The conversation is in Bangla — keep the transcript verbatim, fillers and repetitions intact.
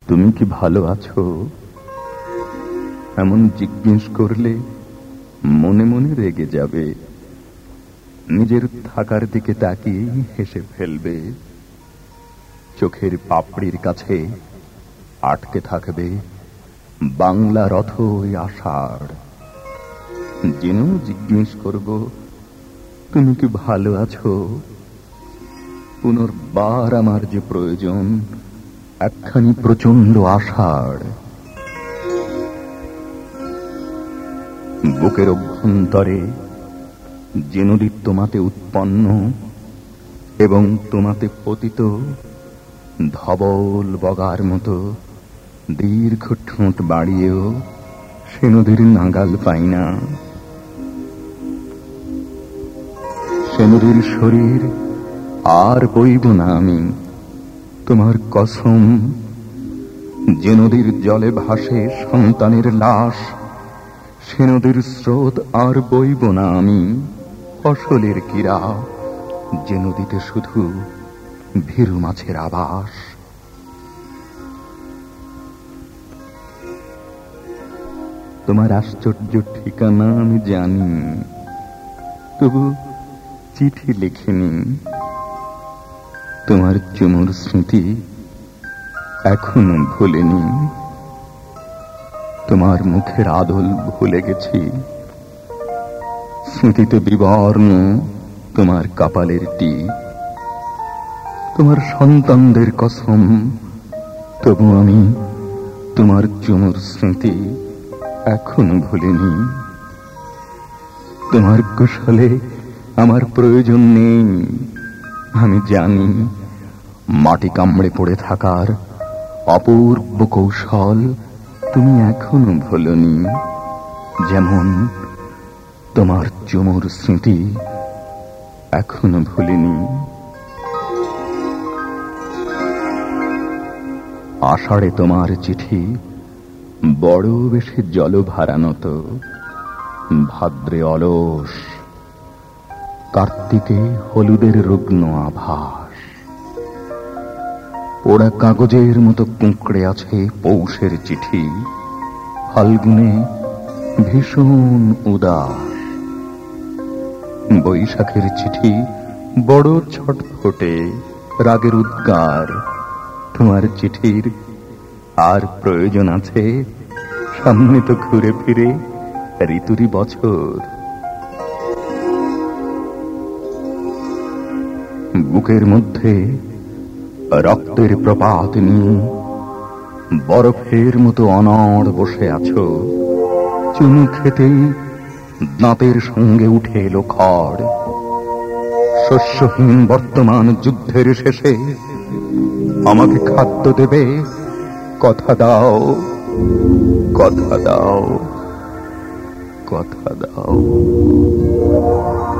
তুমি কি ভালো আছো এমন জিজ্ঞেস করলে মনে মনে রেগে যাবে, নিজের থাকার দিকে তাকিয়ে হেসে ফেলবে। চোখের পাপড়ির কাছে আটকে থাকবে বাংলা রথ ওই আষাঢ়। যেন জিজ্ঞেস করব তুমি কি ভালো আছো, পুনর্বার আমার যে প্রয়োজন একখানি প্রচন্ড আষাঢ়। বুকের অভ্যন্তরে যে নদী তোমাতে উৎপন্ন এবং তোমাতে পতিত, ধবল বগার মতো দীর্ঘ ঠোঁট বাড়িয়েও সে নদীর নাগাল পাই না। সে নদীর শরীর আর বইব না আমি, তোমার কসম। যে নদীর জলে ভাসে সন্তানের লাশ, সে নদীর স্রোত আর বইব না আমি। ফসলের কিরা যে নদীতে শুধু ভীরু মাছের আবাস। তোমার আশ্চর্য ঠিকানা আমি জানি, তবু চিঠি লিখিনি। তোমার চুমুর স্মৃতি এখনো ভুলিনি। তোমার মুখের আদল ভুলে গেছি, স্মৃতিতে বিবর্ণ তোমার কপালের টিপ। তোমার সন্তানদের কসম, তবু আমি তোমার চুমুর স্মৃতি এখনো ভুলিনি। তোমার কুশলে আমার প্রয়োজন নেই, আমি জানি। মাটি কামড়ে পড়ে থাকার অপূর্ব কৌশল তুমি এখনো ভুলনি, যেমন তোমার চুমুর স্মৃতি এখনো ভুলিনি। আষাঢ়ে তোমার চিঠি বড় বেশি জলভারানত, ভাদ্রে অলস, কার্তিকে হলুদের রুগ্ন আভাস। পোড়া কাগজের মতো কুঁকড়ে আছে পৌষের চিঠি, ফাল্গুনে ভীষণ উদাস। বৈশাখের চিঠি বড় ছটফটে, রাগের উদ্গার। তোমার চিঠির আর প্রয়োজন আছে? সামনে তো ঘুরে ফিরে ঋতুরই বছর। বুকের মধ্যে রক্তের প্রপাত নিয়ে বরফের মতো অনড় বসে আছো। চুমু খেতেই দাঁতের সঙ্গে উঠে এলো খড়। শস্যহীন বর্তমান যুদ্ধের শেষে আমাকে খাদ্য দেবে, কথা দাও, কথা দাও, কথা দাও।